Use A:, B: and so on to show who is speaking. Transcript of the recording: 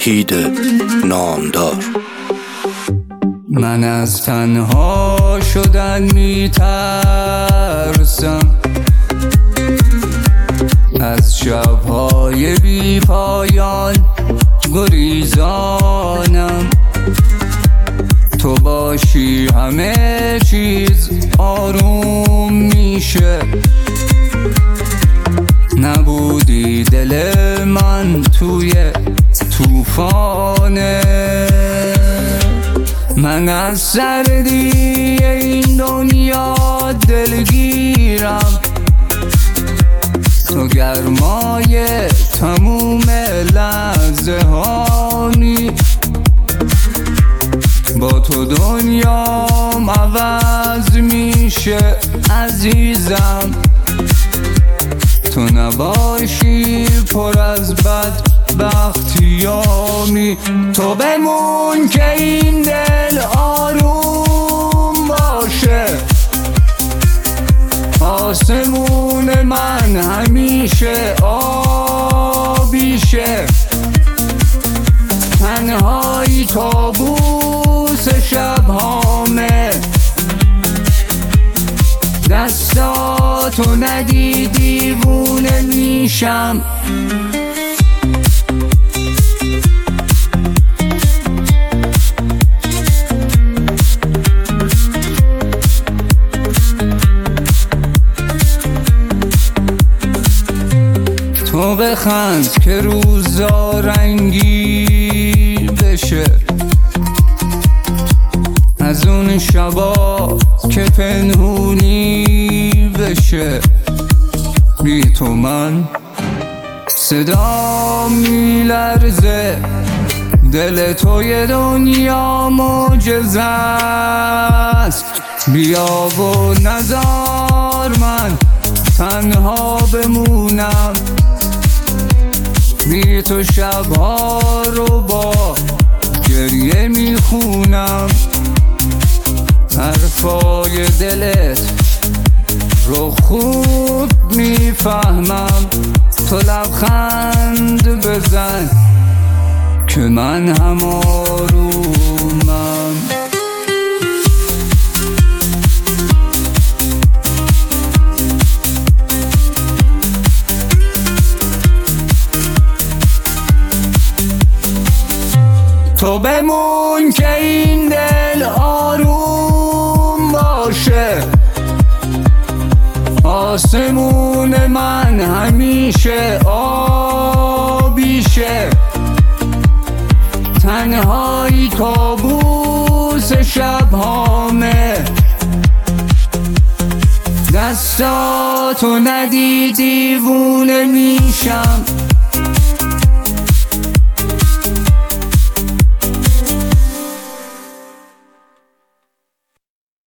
A: وحید نامدار.
B: من از تنها شدن میترسم، از شب‌های بی پایان گریزانم. تو باشی همه چیز آروم میشه، نبودی دل من توی طوفانه. من از سردی این دنیا دلگیرم، تو گرمای تموم لحظه هانی. با تو دنیام عوض میشه عزیزم، تو نباشی پر از بدبختیامی. تو بمون که این دل آروم باشه، آسمون من همیشه آبیشه. تنهایی طاووس شب‌هامه، دستاتو ندی دیوونه میشم. تو بخند که روزا رنگی بشه، از اون شبا که پنهونی بشه. بی تو من صدا میلرزه، دل تو یه دنیا معجزه است. بیا و نذار من تنها بمونم، بی تو شبها رو با گریه میخونم. حرفای دلت رو خوب میفهمم، تو لبخند بزن که من هم آرومم. تو بمون که این دل آروم باشه، آسمون من همیشه آبیشه. تنهایی طاووس شب‌هامه، دستاتو ندی دیوونه میشم.